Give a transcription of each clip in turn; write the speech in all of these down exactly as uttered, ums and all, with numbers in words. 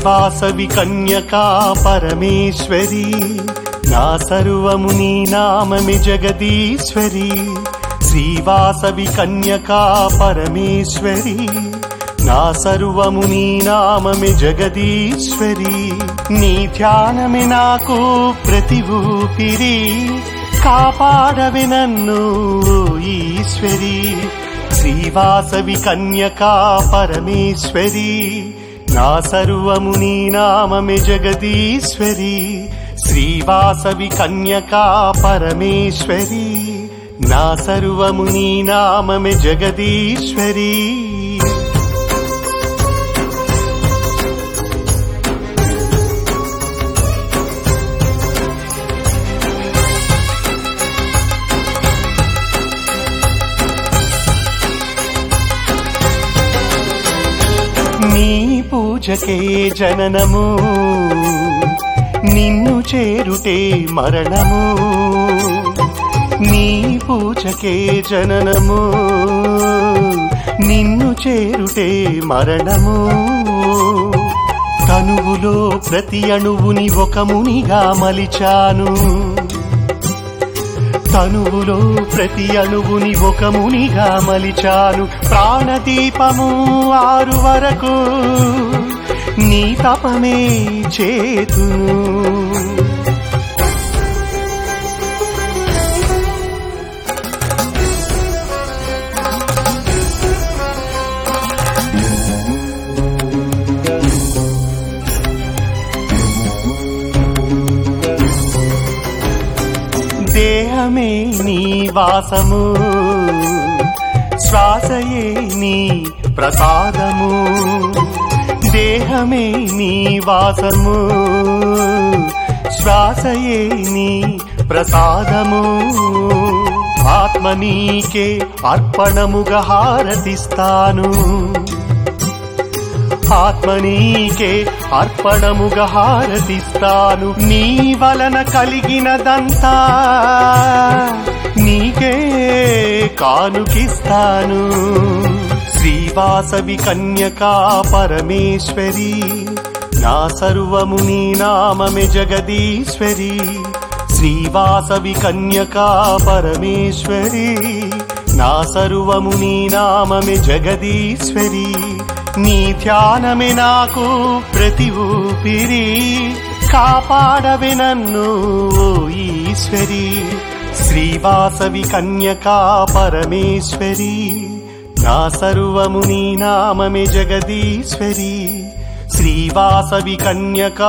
శ్రీవాసవి కన్యకా పరమేశ్వరి నా సర్వము నీ నామమే జగదీశ్వరి శ్రీవాసవి కన్యకా పరమేశ్వరి నా సర్వము నీ నామమే జగదీశ్వరి నీ ధ్యానమే నాకు ప్రతి ఊపిరి కాపాడవే నన్ను ఈశ్వరి శ్రీవాసవి కన్యకా పరమేశ్వరి నా సర్వము నీ నామమే జగదీశ్వరి శ్రీవాసవి కన్యకా పరమేశ్వరి నా సర్వము నీ నామమే జగదీశ్వరి నీ పూజకే జననము నిన్ను చేరుటే మరణము నీ పూజకే జననము నిన్ను చేరుటే మరణము తనువులో ప్రతి అణువుని ఒక మునిగా మలిచాను తనువులో ప్రతి అణువుని ఒక మునిగా మలిచాను ప్రాణదీపము ఆరు వరకు నీ తపమే చేతును దేహమే నీ వాసము శ్వాసయే నీ ప్రసాదము దేహమే నీ వాసము శ్వాసయే నీ ప్రసాదము ఆత్మ నీకే అర్పణముగా హారతిస్తాను ఆత్మ నీకే అర్పణముగా హారతిస్తాను నీ వలన కలిగినదంతా నీకే కానుకిస్తాను శ్రీవాసవి కన్యకా పరమేశ్వరి నా సర్వము నీ నామమే జగదీశ్వరి శ్రీవాసవి కన్యకా పరమేశ్వరి నా సర్వము నీ నామమే జగదీశ్వరి నీ ధ్యానమే నాకు ప్రతి ఊపిరి కాపాడవే నన్ను ఈశ్వరి శ్రీవాసవి కన్యకా పరమేశ్వరి నా సర్వము నీ నామమే జగదీశ్వరి శ్రీవాసవి కన్యకా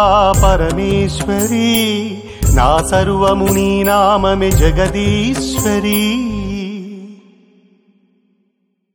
పరమేశ్వరి నా సర్వము నీ నామమే జగదీశ్వరి